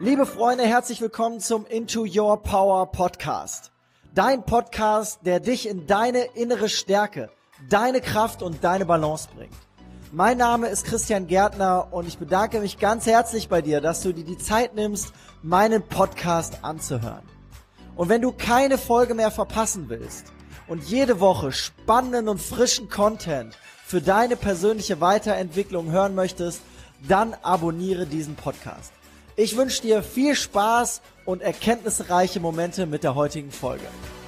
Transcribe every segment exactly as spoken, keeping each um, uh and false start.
Liebe Freunde, herzlich willkommen zum Into Your Power Podcast. Dein Podcast, der dich in deine innere Stärke, deine Kraft und deine Balance bringt. Mein Name ist Christian Gärtner und ich bedanke mich ganz herzlich bei dir, dass du dir die Zeit nimmst, meinen Podcast anzuhören. Und wenn du keine Folge mehr verpassen willst und jede Woche spannenden und frischen Content für deine persönliche Weiterentwicklung hören möchtest, dann abonniere diesen Podcast. Ich wünsche dir viel Spaß und erkenntnisreiche Momente mit der heutigen Folge.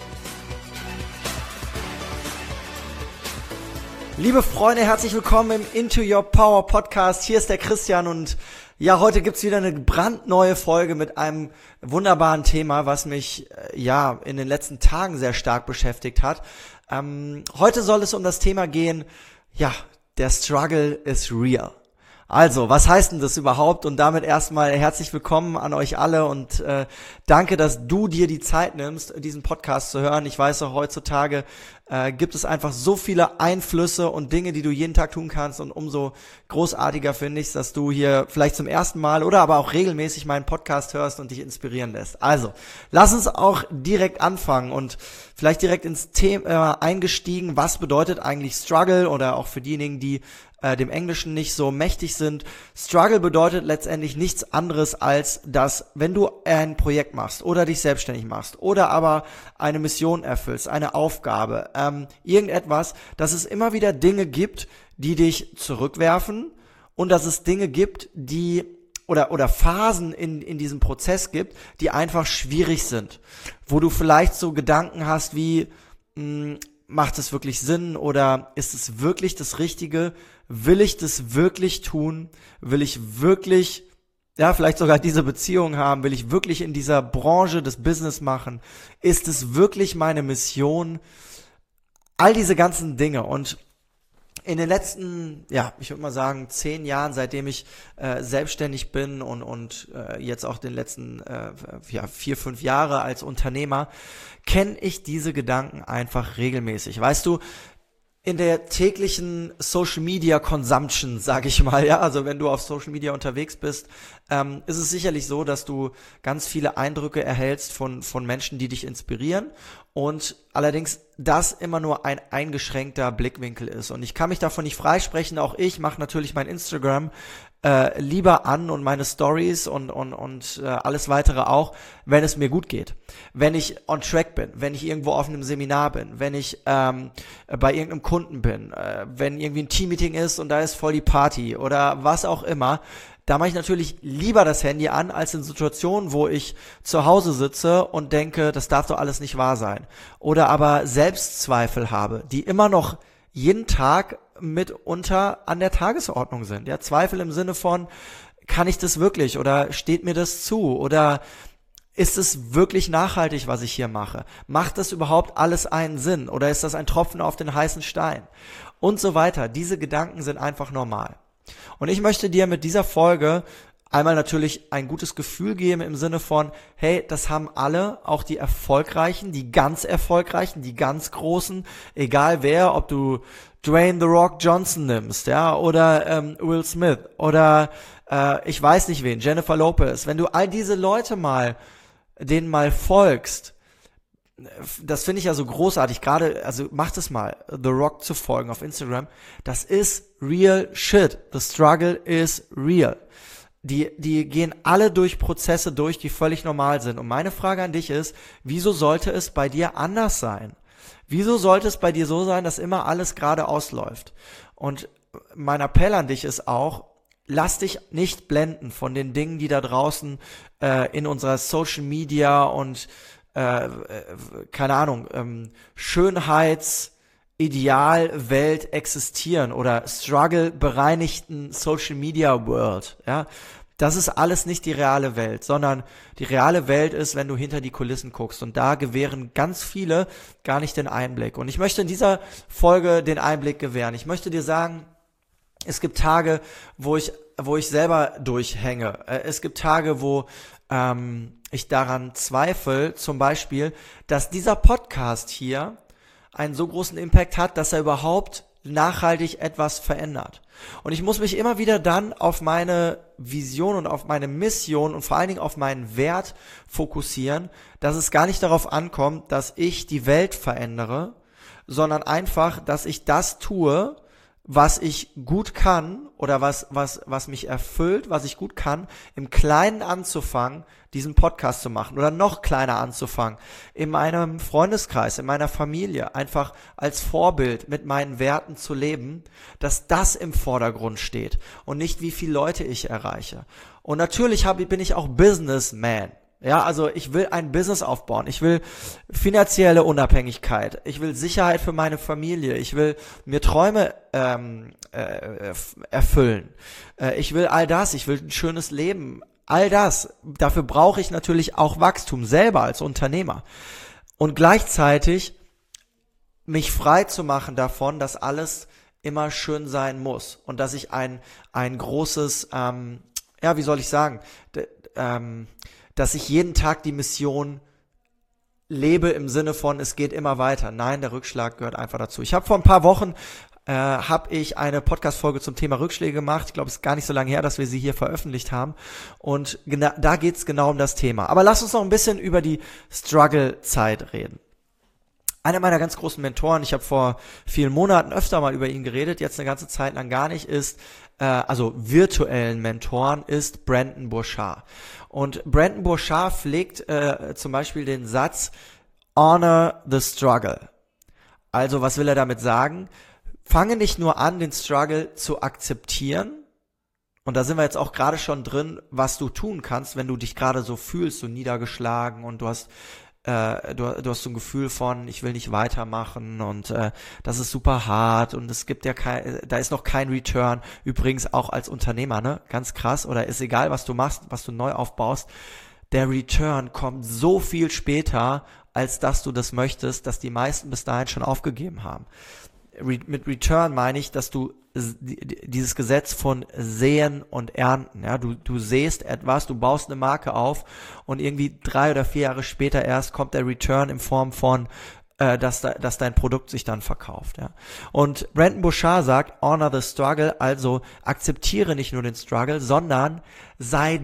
Liebe Freunde, herzlich willkommen im Into Your Power Podcast. Hier ist der Christian und ja, heute gibt's wieder eine brandneue Folge mit einem wunderbaren Thema, was mich äh, ja in den letzten Tagen sehr stark beschäftigt hat. Ähm, heute soll es um das Thema gehen, ja, der Struggle is real. Also, was heißt denn das überhaupt? Und damit erstmal herzlich willkommen an euch alle und äh, danke, dass du dir die Zeit nimmst, diesen Podcast zu hören. Ich weiß auch, heutzutage äh, gibt es einfach so viele Einflüsse und Dinge, die du jeden Tag tun kannst, und umso großartiger finde ich es, dass du hier vielleicht zum ersten Mal oder aber auch regelmäßig meinen Podcast hörst und dich inspirieren lässt. Also, lass uns auch direkt anfangen und vielleicht direkt ins Thema eingestiegen. Was bedeutet eigentlich Struggle? Oder auch für diejenigen, die äh, dem Englischen nicht so mächtig sind. Struggle bedeutet letztendlich nichts anderes, als dass, wenn du ein Projekt machst oder dich selbstständig machst oder aber eine Mission erfüllst, eine Aufgabe, ähm, irgendetwas, dass es immer wieder Dinge gibt, die dich zurückwerfen und dass es Dinge gibt, die oder oder Phasen in in diesem Prozess gibt, die einfach schwierig sind, wo du vielleicht so Gedanken hast wie, mh, macht es wirklich Sinn oder ist es wirklich das Richtige? Will ich das wirklich tun? Will ich wirklich, ja, vielleicht sogar diese Beziehung haben? Will ich wirklich in dieser Branche das Business machen? Ist es wirklich meine Mission? All diese ganzen Dinge. Und in den letzten, ja, ich würde mal sagen, zehn Jahren, seitdem ich äh, selbstständig bin und und äh, jetzt auch den letzten äh, ja, vier, fünf Jahre als Unternehmer, kenne ich diese Gedanken einfach regelmäßig. Weißt du, in der täglichen Social Media Consumption, sage ich mal, ja, also wenn du auf Social Media unterwegs bist, ähm, ist es sicherlich so, dass du ganz viele Eindrücke erhältst von von Menschen, die dich inspirieren, und allerdings das immer nur ein eingeschränkter Blickwinkel ist. Und ich kann mich davon nicht freisprechen. Auch ich mache natürlich mein Instagram äh, lieber an und meine Stories und und und äh, alles weitere auch, wenn es mir gut geht, wenn ich on track bin, wenn ich irgendwo auf einem Seminar bin, wenn ich ähm, bei irgendeinem Kunden bin, äh, wenn irgendwie ein Teammeeting ist und da ist voll die Party oder was auch immer. Da mache ich natürlich lieber das Handy an, als in Situationen, wo ich zu Hause sitze und denke, das darf doch alles nicht wahr sein. Oder aber Selbstzweifel habe, die immer noch jeden Tag mitunter an der Tagesordnung sind. Ja, Zweifel im Sinne von, kann ich das wirklich oder steht mir das zu? Oder ist es wirklich nachhaltig, was ich hier mache? Macht das überhaupt alles einen Sinn? Oder ist das ein Tropfen auf den heißen Stein? Und so weiter. Diese Gedanken sind einfach normal. Und ich möchte dir mit dieser Folge einmal natürlich ein gutes Gefühl geben im Sinne von, hey, das haben alle, auch die Erfolgreichen, die ganz Erfolgreichen, die ganz Großen, egal wer, ob du Dwayne The Rock Johnson nimmst, ja, oder ähm, Will Smith oder äh, ich weiß nicht wen, Jennifer Lopez. Wenn du all diese Leute mal, denen mal folgst, das finde ich ja so großartig, gerade, also macht es mal, The Rock zu folgen auf Instagram, das ist real shit. The struggle is real. Die, die gehen alle durch Prozesse durch, die völlig normal sind. Und meine Frage an dich ist, wieso sollte es bei dir anders sein? Wieso sollte es bei dir so sein, dass immer alles geradeaus läuft? Und mein Appell an dich ist auch, lass dich nicht blenden von den Dingen, die da draußen äh, in unserer Social Media und Äh, keine Ahnung, ähm, Schönheitsidealwelt existieren oder Struggle bereinigten Social Media World, ja. Das ist alles nicht die reale Welt, sondern die reale Welt ist, wenn du hinter die Kulissen guckst, und da gewähren ganz viele gar nicht den Einblick. Und ich möchte in dieser Folge den Einblick gewähren. Ich möchte dir sagen, es gibt Tage, wo ich, wo ich selber durchhänge. Es gibt Tage, wo ähm, ich daran zweifle, zum Beispiel, dass dieser Podcast hier einen so großen Impact hat, dass er überhaupt nachhaltig etwas verändert. Und ich muss mich immer wieder dann auf meine Vision und auf meine Mission und vor allen Dingen auf meinen Wert fokussieren, dass es gar nicht darauf ankommt, dass ich die Welt verändere, sondern einfach, dass ich das tue, was ich gut kann oder was, was, was mich erfüllt, was ich gut kann, im Kleinen anzufangen, diesen Podcast zu machen oder noch kleiner anzufangen, in meinem Freundeskreis, in meiner Familie, einfach als Vorbild mit meinen Werten zu leben, dass das im Vordergrund steht und nicht, wie viele Leute ich erreiche. Und natürlich habe, bin ich auch Businessman. Ja, also ich will ein Business aufbauen, ich will finanzielle Unabhängigkeit, ich will Sicherheit für meine Familie, ich will mir Träume ähm, äh, erfüllen, äh, ich will all das, ich will ein schönes Leben, all das. Dafür brauche ich natürlich auch Wachstum selber als Unternehmer und gleichzeitig mich frei zu machen davon, dass alles immer schön sein muss und dass ich ein ein großes, ähm, ja, wie soll ich sagen, d- ähm, dass ich jeden Tag die Mission lebe im Sinne von, es geht immer weiter. Nein, der Rückschlag gehört einfach dazu. Ich habe vor ein paar Wochen, äh, habe ich eine Podcast-Folge zum Thema Rückschläge gemacht. Ich glaube, es ist gar nicht so lange her, dass wir sie hier veröffentlicht haben. Und gena- da geht es genau um das Thema. Aber lass uns noch ein bisschen über die Struggle-Zeit reden. Einer meiner ganz großen Mentoren, ich habe vor vielen Monaten öfter mal über ihn geredet, jetzt eine ganze Zeit lang gar nicht, ist, äh, also virtuellen Mentoren, ist Brendon Burchard. Und Brendon Burchard pflegt äh, zum Beispiel den Satz, honor the struggle. Also was will er damit sagen? Fange nicht nur an, den Struggle zu akzeptieren, und da sind wir jetzt auch gerade schon drin, was du tun kannst, wenn du dich gerade so fühlst, so niedergeschlagen und du hast Äh, du, du hast so ein Gefühl von, ich will nicht weitermachen und äh, das ist super hart und es gibt ja kein, da ist noch kein Return. Übrigens auch als Unternehmer, ne, ganz krass, oder ist egal, was du machst, was du neu aufbaust, der Return kommt so viel später, als dass du das möchtest, dass die meisten bis dahin schon aufgegeben haben. Re- mit Return meine ich, dass du dieses Gesetz von Säen und Ernten, ja, du, du säst etwas, du baust eine Marke auf und irgendwie drei oder vier Jahre später erst kommt der Return in Form von, äh, dass, da, dass dein Produkt sich dann verkauft, ja. Und Brendon Burchard sagt, honor the struggle, also akzeptiere nicht nur den Struggle, sondern sei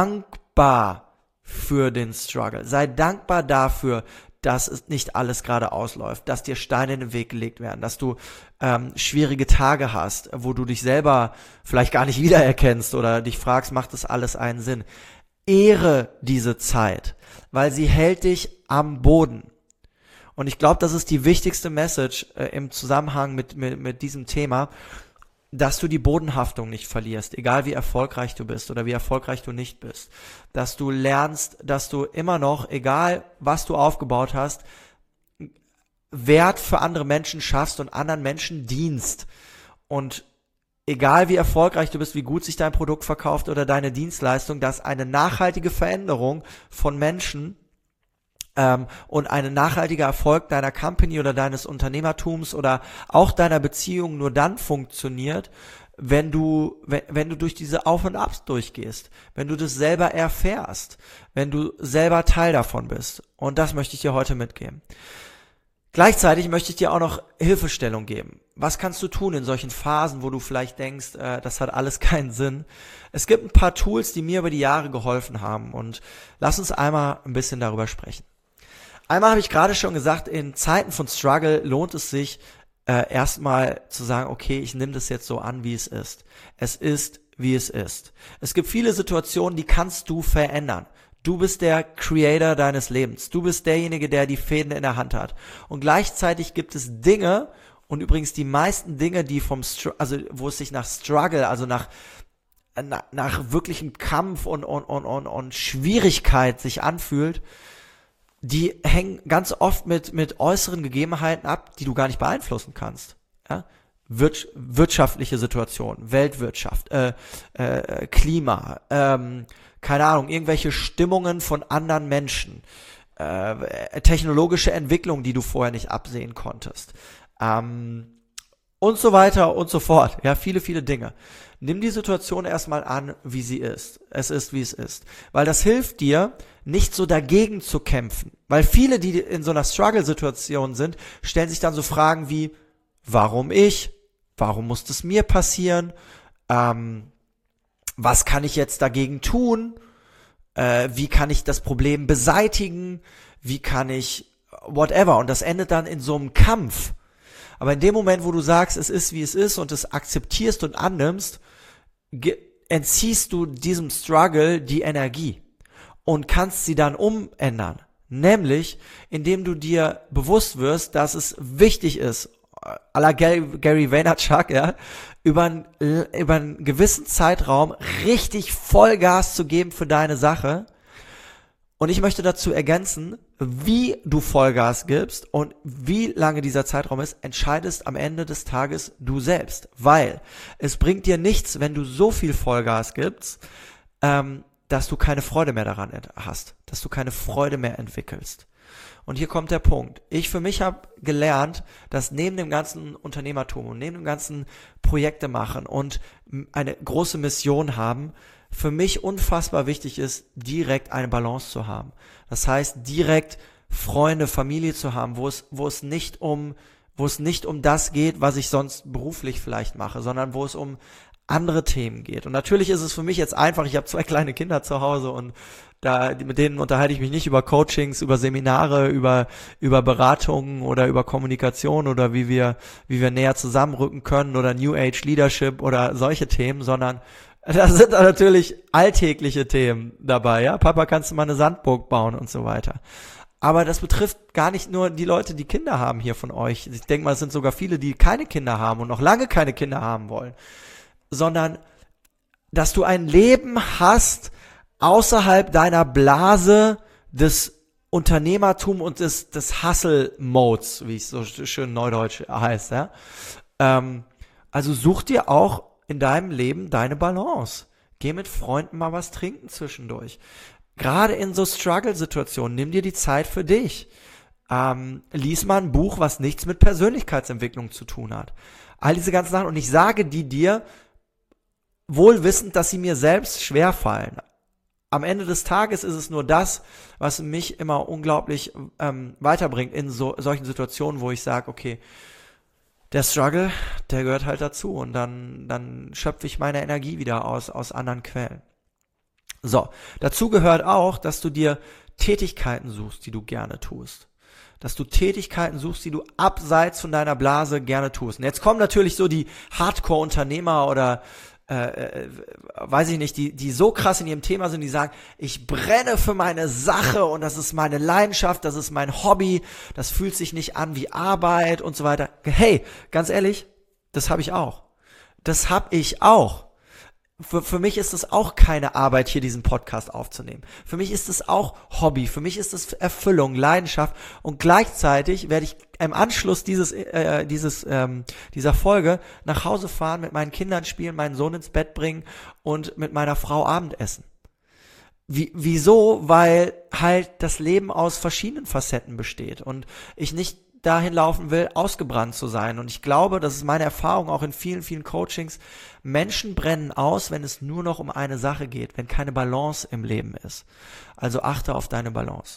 dankbar für den Struggle, sei dankbar dafür, dass es nicht alles gerade ausläuft, dass dir Steine in den Weg gelegt werden, dass du ähm, schwierige Tage hast, wo du dich selber vielleicht gar nicht wiedererkennst oder dich fragst, macht das alles einen Sinn? Ehre diese Zeit, weil sie hält dich am Boden. Und ich glaube, das ist die wichtigste Message äh, im Zusammenhang mit, mit, mit diesem Thema, dass du die Bodenhaftung nicht verlierst, egal wie erfolgreich du bist oder wie erfolgreich du nicht bist. Dass du lernst, dass du immer noch, egal was du aufgebaut hast, Wert für andere Menschen schaffst und anderen Menschen dienst. Und egal wie erfolgreich du bist, wie gut sich dein Produkt verkauft oder deine Dienstleistung, dass eine nachhaltige Veränderung von Menschen Ähm, und ein nachhaltiger Erfolg deiner Company oder deines Unternehmertums oder auch deiner Beziehung nur dann funktioniert, wenn du, wenn, wenn du durch diese Auf und Abs durchgehst, wenn du das selber erfährst, wenn du selber Teil davon bist. Und das möchte ich dir heute mitgeben. Gleichzeitig möchte ich dir auch noch Hilfestellung geben. Was kannst du tun in solchen Phasen, wo du vielleicht denkst, äh, das hat alles keinen Sinn? Es gibt ein paar Tools, die mir über die Jahre geholfen haben und lass uns einmal ein bisschen darüber sprechen. Einmal habe ich gerade schon gesagt, in Zeiten von Struggle lohnt es sich, äh, erstmal zu sagen, okay, ich nehme das jetzt so an, wie es ist. Es ist, wie es ist. Es gibt viele Situationen, die kannst du verändern. Du bist der Creator deines Lebens. Du bist derjenige, der die Fäden in der Hand hat. Und gleichzeitig gibt es Dinge, und übrigens die meisten Dinge, die vom, Str- also wo es sich nach Struggle, also nach nach, nach wirklichem Kampf und, und, und, und, und Schwierigkeit sich anfühlt, die hängen ganz oft mit mit äußeren Gegebenheiten ab, die du gar nicht beeinflussen kannst. Ja? Wir, wirtschaftliche Situation, Weltwirtschaft, äh, äh, Klima, ähm, keine Ahnung, irgendwelche Stimmungen von anderen Menschen, äh, technologische Entwicklung, die du vorher nicht absehen konntest, ähm, und so weiter und so fort. Ja, viele, viele Dinge. Nimm die Situation erstmal an, wie sie ist. Es ist, wie es ist. Weil das hilft dir, nicht so dagegen zu kämpfen. Weil viele, die in so einer Struggle-Situation sind, stellen sich dann so Fragen wie, warum ich? Warum muss das mir passieren? Ähm, was kann ich jetzt dagegen tun? Äh, wie kann ich das Problem beseitigen? Wie kann ich whatever? Und das endet dann in so einem Kampf. Aber in dem Moment, wo du sagst, es ist, wie es ist und es akzeptierst und annimmst, ge- entziehst du diesem Struggle die Energie und kannst sie dann umändern. Nämlich, indem du dir bewusst wirst, dass es wichtig ist, à la Gary, Gary Vaynerchuk, ja, über, ein, über einen gewissen Zeitraum richtig Vollgas zu geben für deine Sache. Und ich möchte dazu ergänzen, wie du Vollgas gibst und wie lange dieser Zeitraum ist, entscheidest am Ende des Tages du selbst. Weil es bringt dir nichts, wenn du so viel Vollgas gibst, ähm, dass du keine Freude mehr daran hast, dass du keine Freude mehr entwickelst. Und hier kommt der Punkt. Ich für mich habe gelernt, dass neben dem ganzen Unternehmertum und neben dem ganzen Projekte machen und eine große Mission haben, für mich unfassbar wichtig ist, direkt eine Balance zu haben. Das heißt, direkt Freunde, Familie zu haben, wo es, wo es nicht um, wo es nicht um das geht, was ich sonst beruflich vielleicht mache, sondern wo es um andere Themen geht. Und natürlich ist es für mich jetzt einfach, ich habe zwei kleine Kinder zu Hause und da, mit denen unterhalte ich mich nicht über Coachings, über Seminare, über, über Beratungen oder über Kommunikation oder wie wir, wie wir näher zusammenrücken können oder New Age Leadership oder solche Themen, sondern da sind natürlich alltägliche Themen dabei, ja. Papa, kannst du mal eine Sandburg bauen und so weiter. Aber das betrifft gar nicht nur die Leute, die Kinder haben hier von euch. Ich denke mal, es sind sogar viele, die keine Kinder haben und noch lange keine Kinder haben wollen. Sondern, dass du ein Leben hast außerhalb deiner Blase des Unternehmertum und des, des Hustle-Modes, wie es so schön neudeutsch heißt, ja. Ähm, also such dir auch in deinem Leben deine Balance. Geh mit Freunden mal was trinken zwischendurch. Gerade in so Struggle-Situationen, nimm dir die Zeit für dich. Ähm, lies mal ein Buch, was nichts mit Persönlichkeitsentwicklung zu tun hat. All diese ganzen Sachen. Und ich sage die dir, wohl wissend, dass sie mir selbst schwerfallen. Am Ende des Tages ist es nur das, was mich immer unglaublich ähm, weiterbringt in so, solchen Situationen, wo ich sage, okay, der Struggle, der gehört halt dazu und dann, dann schöpfe ich meine Energie wieder aus, aus anderen Quellen. So, dazu gehört auch, dass du dir Tätigkeiten suchst, die du gerne tust. Dass du Tätigkeiten suchst, die du abseits von deiner Blase gerne tust. Und jetzt kommen natürlich so die Hardcore-Unternehmer oder Äh, äh, weiß ich nicht, die die so krass in ihrem Thema sind, die sagen, ich brenne für meine Sache und das ist meine Leidenschaft, das ist mein Hobby, das fühlt sich nicht an wie Arbeit und so weiter. Hey, ganz ehrlich, das habe ich auch. Das habe ich auch. Für, für mich ist es auch keine Arbeit, hier diesen Podcast aufzunehmen. Für mich ist es auch Hobby. Für mich ist es Erfüllung, Leidenschaft. Und gleichzeitig werde ich im Anschluss dieses, äh, dieses, ähm, dieser Folge nach Hause fahren, mit meinen Kindern spielen, meinen Sohn ins Bett bringen und mit meiner Frau Abendessen. Wie, wieso? Weil halt das Leben aus verschiedenen Facetten besteht und ich nicht dahin laufen will, ausgebrannt zu sein. Und ich glaube, das ist meine Erfahrung auch in vielen, vielen Coachings, Menschen brennen aus, wenn es nur noch um eine Sache geht, wenn keine Balance im Leben ist. Also achte auf deine Balance.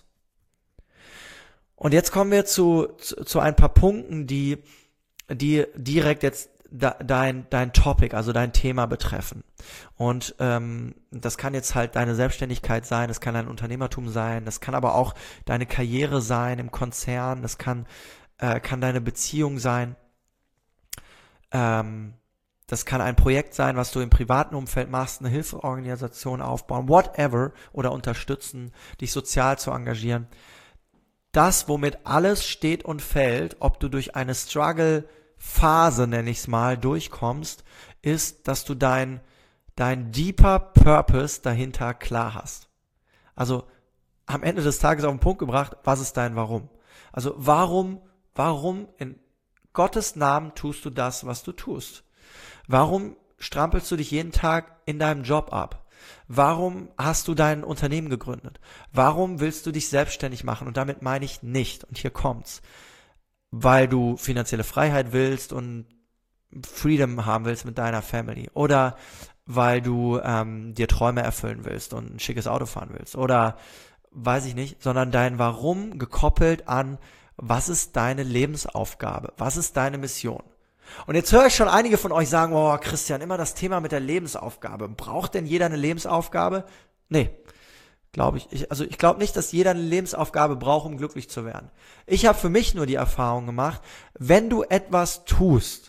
Und jetzt kommen wir zu, zu, zu ein paar Punkten, die, die direkt jetzt da, dein, dein Topic, also dein Thema betreffen. Und ähm, das kann jetzt halt deine Selbstständigkeit sein, das kann dein Unternehmertum sein, das kann aber auch deine Karriere sein im Konzern, das kann, äh, kann deine Beziehung sein, ähm, das kann ein Projekt sein, was du im privaten Umfeld machst, eine Hilfsorganisation aufbauen, whatever, oder unterstützen, dich sozial zu engagieren. Das, womit alles steht und fällt, ob du durch eine Struggle-Phase, nenne ich es mal, durchkommst, ist, dass du dein, dein deeper Purpose dahinter klar hast. Also am Ende des Tages auf den Punkt gebracht, was ist dein Warum? Also warum, warum in Gottes Namen tust du das, was du tust? Warum strampelst du dich jeden Tag in deinem Job ab? Warum hast du dein Unternehmen gegründet? Warum willst du dich selbstständig machen? Und damit meine ich nicht, und hier kommt's, weil du finanzielle Freiheit willst und Freedom haben willst mit deiner Family oder weil du ähm, dir Träume erfüllen willst und ein schickes Auto fahren willst oder weiß ich nicht, sondern dein Warum gekoppelt an, was ist deine Lebensaufgabe? Was ist deine Mission? Und jetzt höre ich schon einige von euch sagen, oh Christian, immer das Thema mit der Lebensaufgabe. Braucht denn jeder eine Lebensaufgabe? Nee, glaube ich. ich. Also ich glaube nicht, dass jeder eine Lebensaufgabe braucht, um glücklich zu werden. Ich habe für mich nur die Erfahrung gemacht, wenn du etwas tust,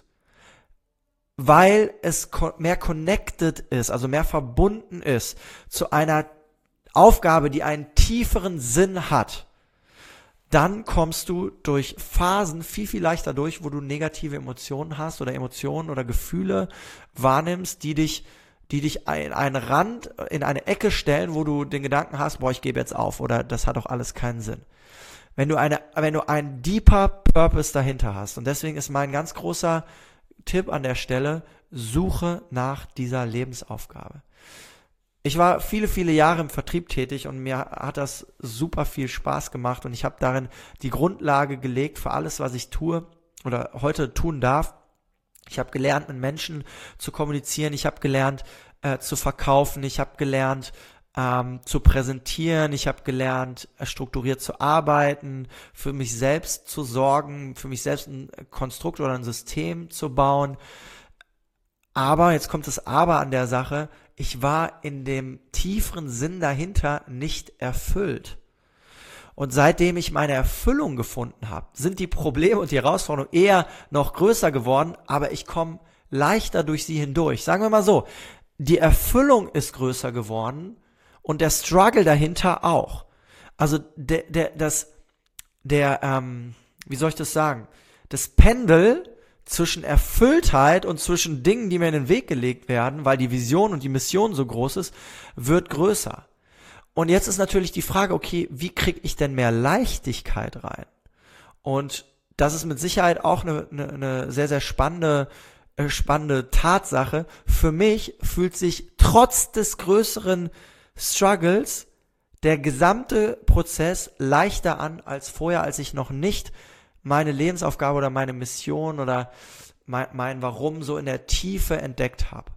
weil es mehr connected ist, also mehr verbunden ist zu einer Aufgabe, die einen tieferen Sinn hat, dann kommst du durch Phasen viel, viel leichter durch, wo du negative Emotionen hast oder Emotionen oder Gefühle wahrnimmst, die dich, die dich in einen Rand, in eine Ecke stellen, wo du den Gedanken hast, boah, ich gebe jetzt auf oder das hat doch alles keinen Sinn. Wenn du eine, wenn du einen deeper Purpose dahinter hast, und deswegen ist mein ganz großer Tipp an der Stelle, suche nach dieser Lebensaufgabe. Ich war viele, viele Jahre im Vertrieb tätig und mir hat das super viel Spaß gemacht und ich habe darin die Grundlage gelegt für alles, was ich tue oder heute tun darf. Ich habe gelernt, mit Menschen zu kommunizieren, ich habe gelernt, äh, zu verkaufen, ich habe gelernt, ähm, zu präsentieren, ich habe gelernt, äh, strukturiert zu arbeiten, für mich selbst zu sorgen, für mich selbst ein Konstrukt oder ein System zu bauen. Aber, jetzt kommt das Aber an der Sache, ich war in dem tieferen Sinn dahinter nicht erfüllt. Und seitdem ich meine Erfüllung gefunden habe, sind die Probleme und die Herausforderungen eher noch größer geworden, aber ich komme leichter durch sie hindurch. Sagen wir mal so, die Erfüllung ist größer geworden und der Struggle dahinter auch. Also der, der, das, der, ähm, wie soll ich das sagen? Das Pendel zwischen Erfülltheit und zwischen Dingen, die mir in den Weg gelegt werden, weil die Vision und die Mission so groß ist, wird größer. Und jetzt ist natürlich die Frage, okay, wie kriege ich denn mehr Leichtigkeit rein? Und das ist mit Sicherheit auch eine, eine, eine sehr, sehr spannende, äh, spannende Tatsache. Für mich fühlt sich trotz des größeren Struggles der gesamte Prozess leichter an als vorher, als ich noch nicht meine Lebensaufgabe oder meine Mission oder mein, mein Warum so in der Tiefe entdeckt habe.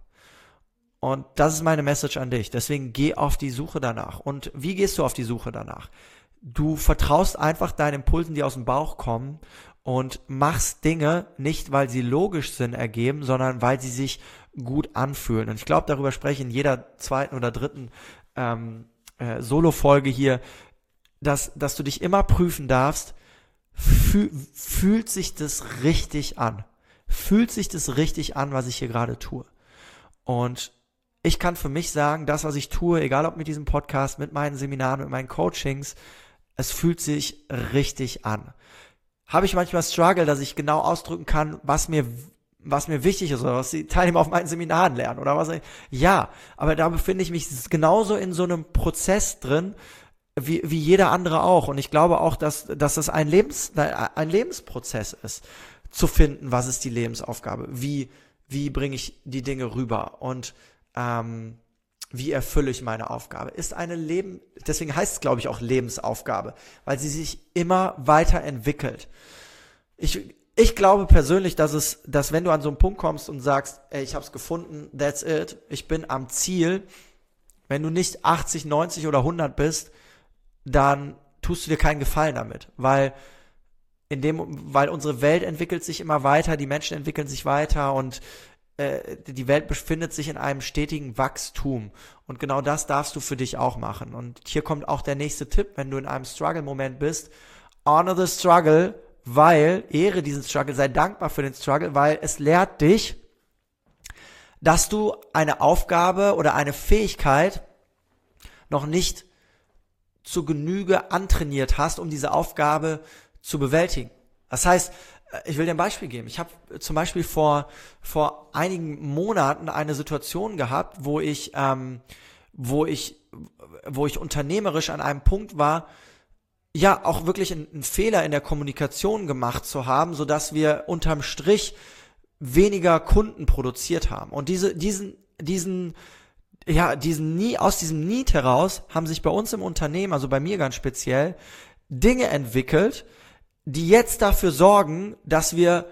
Und das ist meine Message an dich. Deswegen geh auf die Suche danach. Und wie gehst du auf die Suche danach? Du vertraust einfach deinen Impulsen, die aus dem Bauch kommen und machst Dinge nicht, weil sie logisch Sinn ergeben, sondern weil sie sich gut anfühlen. Und ich glaube, darüber spreche ich in jeder zweiten oder dritten ähm, äh, Solo-Folge hier, dass, dass du dich immer prüfen darfst, Fühl, fühlt sich das richtig an? Fühlt sich das richtig an, was ich hier gerade tue? Und ich kann für mich sagen, das, was ich tue, egal ob mit diesem Podcast, mit meinen Seminaren, mit meinen Coachings, es fühlt sich richtig an. Habe ich manchmal Struggle, dass ich genau ausdrücken kann, was mir, was mir wichtig ist oder was die Teilnehmer auf meinen Seminaren lernen oder was? Ja, aber da befinde ich mich genauso in so einem Prozess drin, Wie, wie jeder andere auch. Und ich glaube auch, dass, dass das ein Lebens, ein Lebensprozess ist, zu finden, was ist die Lebensaufgabe, wie, wie bringe ich die Dinge rüber und ähm, wie erfülle ich meine Aufgabe. Ist eine Leben, deswegen heißt es, glaube ich, auch Lebensaufgabe, weil sie sich immer weiterentwickelt. Ich, ich glaube persönlich, dass es, dass wenn du an so einen Punkt kommst und sagst, ey, ich habe es gefunden, that's it, ich bin am Ziel, wenn du nicht achtzig, neunzig oder hundert bist, dann tust du dir keinen Gefallen damit, weil in dem, weil unsere Welt entwickelt sich immer weiter, die Menschen entwickeln sich weiter und äh, die Welt befindet sich in einem stetigen Wachstum und genau das darfst du für dich auch machen. Und hier kommt auch der nächste Tipp, wenn du in einem Struggle-Moment bist, honor the struggle, weil, ehre diesen Struggle, sei dankbar für den Struggle, weil es lehrt dich, dass du eine Aufgabe oder eine Fähigkeit noch nicht zu Genüge antrainiert hast, um diese Aufgabe zu bewältigen. Das heißt, ich will dir ein Beispiel geben. Ich habe zum Beispiel vor vor einigen Monaten eine Situation gehabt, wo ich ähm, wo ich wo ich unternehmerisch an einem Punkt war, ja auch wirklich einen, einen Fehler in der Kommunikation gemacht zu haben, sodass wir unterm Strich weniger Kunden produziert haben. Und diese diesen diesen ja, diesen nie aus diesem Need heraus haben sich bei uns im Unternehmen, also bei mir ganz speziell, Dinge entwickelt, die jetzt dafür sorgen, dass wir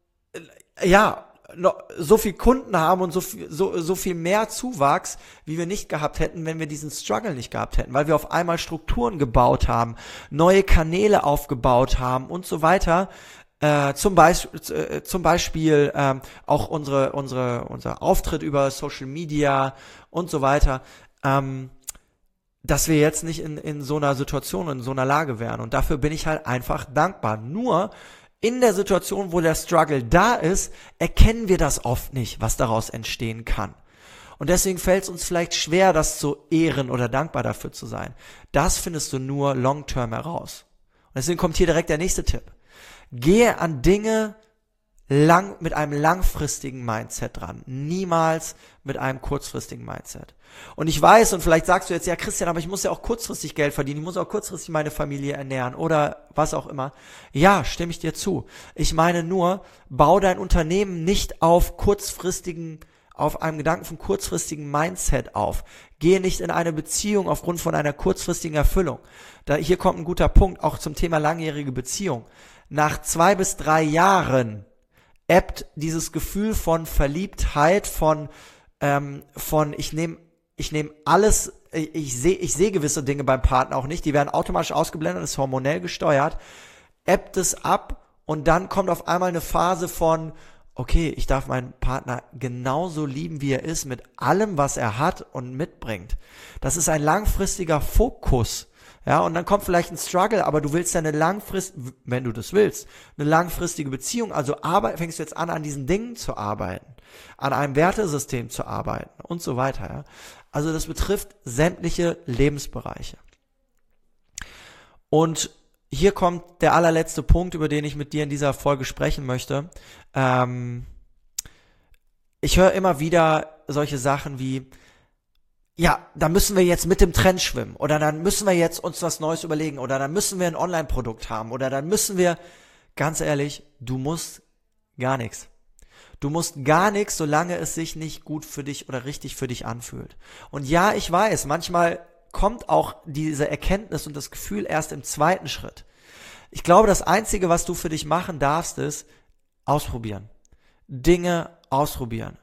ja noch so viel Kunden haben und so viel, so so viel mehr Zuwachs, wie wir nicht gehabt hätten, wenn wir diesen Struggle nicht gehabt hätten, weil wir auf einmal Strukturen gebaut haben, neue Kanäle aufgebaut haben und so weiter, Äh, zum, Beis- äh, zum Beispiel ähm, auch unsere, unsere, unser Auftritt über Social Media und so weiter, ähm, dass wir jetzt nicht in, in so einer Situation, in so einer Lage wären. Und dafür bin ich halt einfach dankbar. Nur in der Situation, wo der Struggle da ist, erkennen wir das oft nicht, was daraus entstehen kann. Und deswegen fällt es uns vielleicht schwer, das zu ehren oder dankbar dafür zu sein. Das findest du nur long-term heraus. Und deswegen kommt hier direkt der nächste Tipp. Gehe an Dinge lang, mit einem langfristigen Mindset dran. Niemals mit einem kurzfristigen Mindset. Und ich weiß, und vielleicht sagst du jetzt, ja Christian, aber ich muss ja auch kurzfristig Geld verdienen, ich muss auch kurzfristig meine Familie ernähren oder was auch immer. Ja, stimme ich dir zu. Ich meine nur, bau dein Unternehmen nicht auf kurzfristigen, auf einem Gedanken von kurzfristigen Mindset auf. Gehe nicht in eine Beziehung aufgrund von einer kurzfristigen Erfüllung. Da, hier kommt ein guter Punkt, auch zum Thema langjährige Beziehung. Nach zwei bis drei Jahren ebbt dieses Gefühl von Verliebtheit, von, ähm, von ich nehme ich nehme alles, ich, ich sehe ich sehe gewisse Dinge beim Partner auch nicht, die werden automatisch ausgeblendet, ist hormonell gesteuert, ebbt es ab und dann kommt auf einmal eine Phase von, okay, ich darf meinen Partner genauso lieben, wie er ist, mit allem, was er hat und mitbringt. Das ist ein langfristiger Fokus. Ja, und dann kommt vielleicht ein Struggle, aber du willst ja eine langfrist, wenn du das willst, eine langfristige Beziehung, also arbeit, fängst du jetzt an, an diesen Dingen zu arbeiten, an einem Wertesystem zu arbeiten und so weiter, ja. Also das betrifft sämtliche Lebensbereiche. Und hier kommt der allerletzte Punkt, über den ich mit dir in dieser Folge sprechen möchte. Ähm, ich höre immer wieder solche Sachen wie, ja, da müssen wir jetzt mit dem Trend schwimmen oder dann müssen wir jetzt uns was Neues überlegen oder dann müssen wir ein Online-Produkt haben oder dann müssen wir, ganz ehrlich, du musst gar nichts. Du musst gar nichts, solange es sich nicht gut für dich oder richtig für dich anfühlt. Und ja, ich weiß, manchmal kommt auch diese Erkenntnis und das Gefühl erst im zweiten Schritt. Ich glaube, das Einzige, was du für dich machen darfst, ist ausprobieren. Dinge ausprobieren.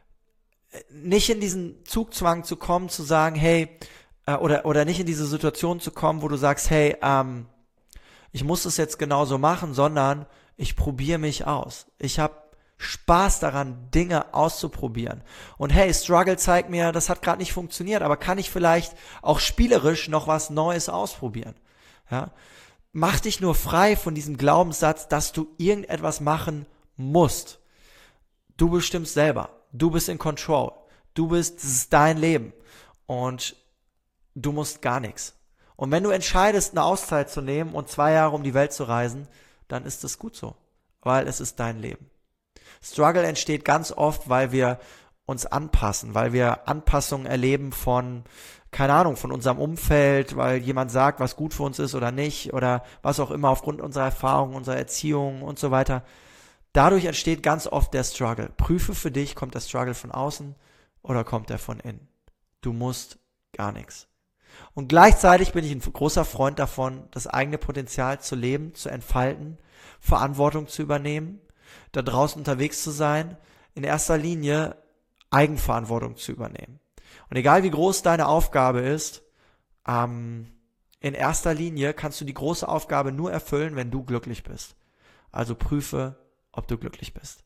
Nicht in diesen Zugzwang zu kommen, zu sagen, hey, äh, oder oder nicht in diese Situation zu kommen, wo du sagst, hey, ähm, ich muss das jetzt genauso machen, sondern ich probiere mich aus. Ich habe Spaß daran, Dinge auszuprobieren. Und hey, Struggle zeigt mir, das hat gerade nicht funktioniert, aber kann ich vielleicht auch spielerisch noch was Neues ausprobieren? Ja? Mach dich nur frei von diesem Glaubenssatz, dass du irgendetwas machen musst. Du bestimmst selber. Du bist in Control. Du bist, das ist dein Leben. Und du musst gar nichts. Und wenn du entscheidest, eine Auszeit zu nehmen und zwei Jahre um die Welt zu reisen, dann ist das gut so. Weil es ist dein Leben. Struggle entsteht ganz oft, weil wir uns anpassen, weil wir Anpassungen erleben von, keine Ahnung, von unserem Umfeld, weil jemand sagt, was gut für uns ist oder nicht oder was auch immer aufgrund unserer Erfahrung, unserer Erziehung und so weiter. Dadurch entsteht ganz oft der Struggle. Prüfe für dich, kommt der Struggle von außen oder kommt er von innen? Du musst gar nichts. Und gleichzeitig bin ich ein großer Freund davon, das eigene Potenzial zu leben, zu entfalten, Verantwortung zu übernehmen, da draußen unterwegs zu sein, in erster Linie Eigenverantwortung zu übernehmen. Und egal wie groß deine Aufgabe ist, ähm, in erster Linie kannst du die große Aufgabe nur erfüllen, wenn du glücklich bist. Also prüfe, ob du glücklich bist.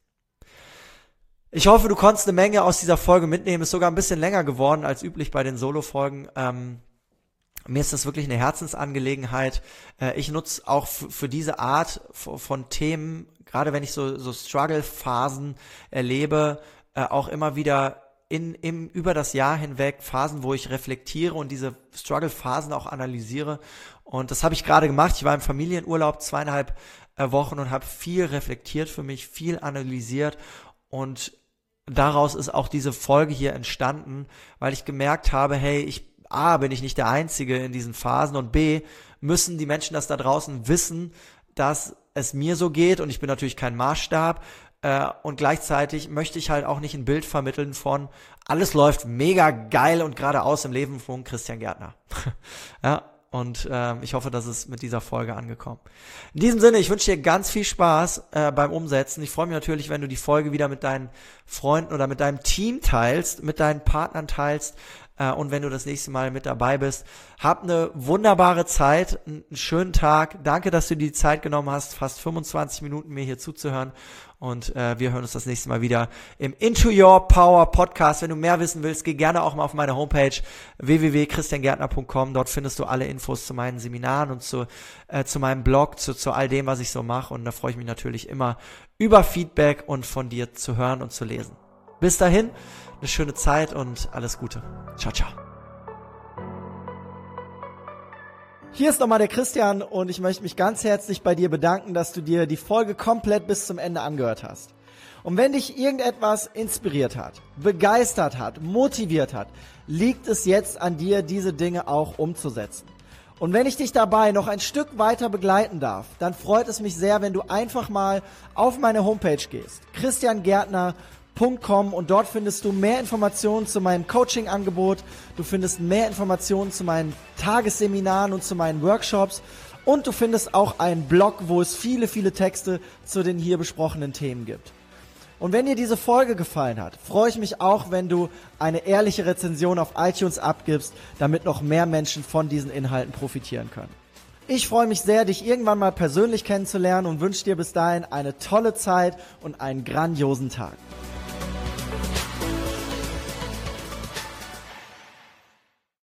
Ich hoffe, du konntest eine Menge aus dieser Folge mitnehmen. Ist sogar ein bisschen länger geworden als üblich bei den Solo-Folgen. Ähm, mir ist das wirklich eine Herzensangelegenheit. Äh, ich nutze auch f- für diese Art f- von Themen, gerade wenn ich so, so Struggle-Phasen erlebe, äh, auch immer wieder in, im, über das Jahr hinweg Phasen, wo ich reflektiere und diese Struggle-Phasen auch analysiere. Und das habe ich gerade gemacht. Ich war im Familienurlaub zweieinhalb äh, Wochen und habe viel reflektiert für mich, viel analysiert und daraus ist auch diese Folge hier entstanden, weil ich gemerkt habe, hey, ich A, bin ich nicht der Einzige in diesen Phasen und B, müssen die Menschen das da draußen wissen, dass es mir so geht und ich bin natürlich kein Maßstab äh, und gleichzeitig möchte ich halt auch nicht ein Bild vermitteln von alles läuft mega geil und geradeaus im Leben von Christian Gärtner. Ja, und äh, ich hoffe, das ist mit dieser Folge angekommen. In diesem Sinne, ich wünsche dir ganz viel Spaß äh, beim Umsetzen. Ich freue mich natürlich, wenn du die Folge wieder mit deinen Freunden oder mit deinem Team teilst, mit deinen Partnern teilst, Äh, und wenn du das nächste Mal mit dabei bist, hab eine wunderbare Zeit, einen schönen Tag. Danke, dass du dir die Zeit genommen hast, fast fünfundzwanzig Minuten mir hier zuzuhören. Und äh, wir hören uns das nächste Mal wieder im Into Your Power Podcast. Wenn du mehr wissen willst, geh gerne auch mal auf meine Homepage w w w punkt christian gärtner punkt com. Dort findest du alle Infos zu meinen Seminaren und zu, äh, zu meinem Blog, zu, zu all dem, was ich so mache. Und da freue ich mich natürlich immer über Feedback und von dir zu hören und zu lesen. Bis dahin, eine schöne Zeit und alles Gute. Ciao, ciao. Hier ist nochmal der Christian und ich möchte mich ganz herzlich bei dir bedanken, dass du dir die Folge komplett bis zum Ende angehört hast. Und wenn dich irgendetwas inspiriert hat, begeistert hat, motiviert hat, liegt es jetzt an dir, diese Dinge auch umzusetzen. Und wenn ich dich dabei noch ein Stück weiter begleiten darf, dann freut es mich sehr, wenn du einfach mal auf meine Homepage gehst, christian gärtner punkt com, und dort findest du mehr Informationen zu meinem Coaching-Angebot, du findest mehr Informationen zu meinen Tagesseminaren und zu meinen Workshops und du findest auch einen Blog, wo es viele, viele Texte zu den hier besprochenen Themen gibt. Und wenn dir diese Folge gefallen hat, freue ich mich auch, wenn du eine ehrliche Rezension auf iTunes abgibst, damit noch mehr Menschen von diesen Inhalten profitieren können. Ich freue mich sehr, dich irgendwann mal persönlich kennenzulernen und wünsche dir bis dahin eine tolle Zeit und einen grandiosen Tag.